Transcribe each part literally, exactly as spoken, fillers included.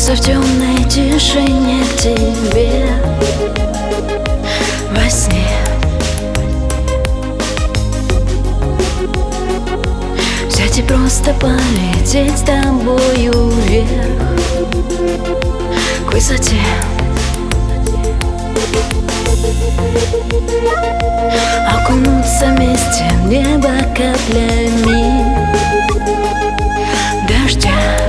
Снится в темной тишине тебе во сне. Взять и просто полететь с тобою вверх, к высоте. Окунуться вместе в небо каплями дождя.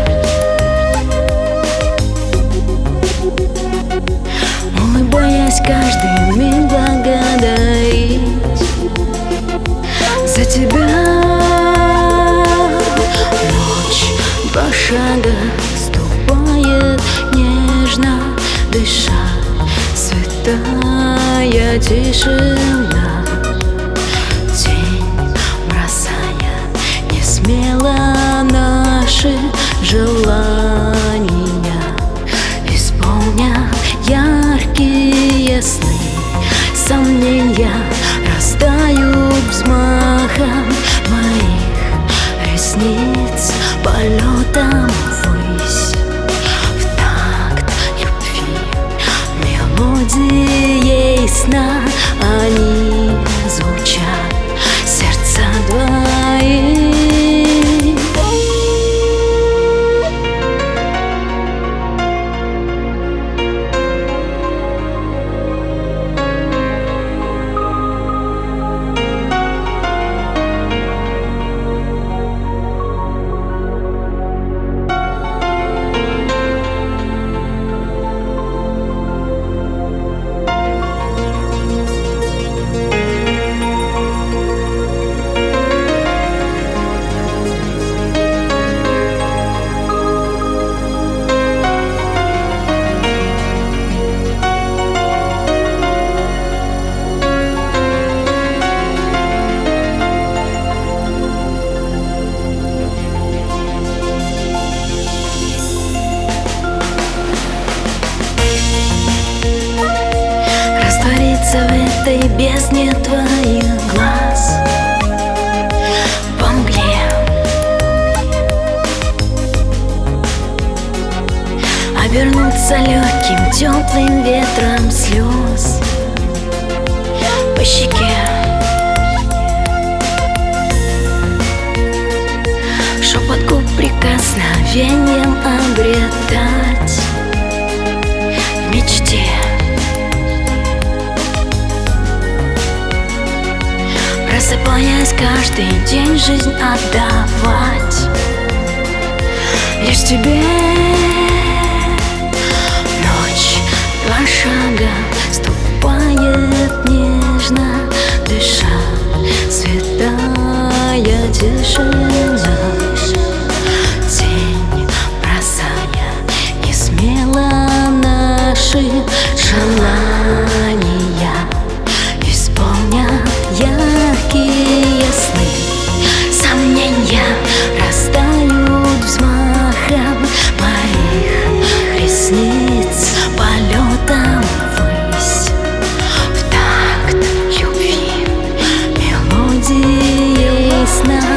Улыбаясь каждый миг, благодарить за тебя. Ночь два шага ступает нежно, дыша, святая тишина. Тень бросая несмело наши желания, исполня яркие сны. Сомнения растают взмахом моих ресниц, полетом ввысь, в такт любви, мелодией сна. Они звучат, сердца двоих. В этой бездне твоих глаз во мгле обернуться легким теплым ветром слез по щеке. Шепот губ прикосновением обретать в мечте. Просыпаясь каждый день, жизнь отдавать лишь тебе. Ночь два шага ступает нежно, дыша, святая тишина. Тень бросая несмело наши желания, исполня яркие сны. Сомнения растают взмахом моих ресниц, полетом ввысь, в такт любви, мелодией сна.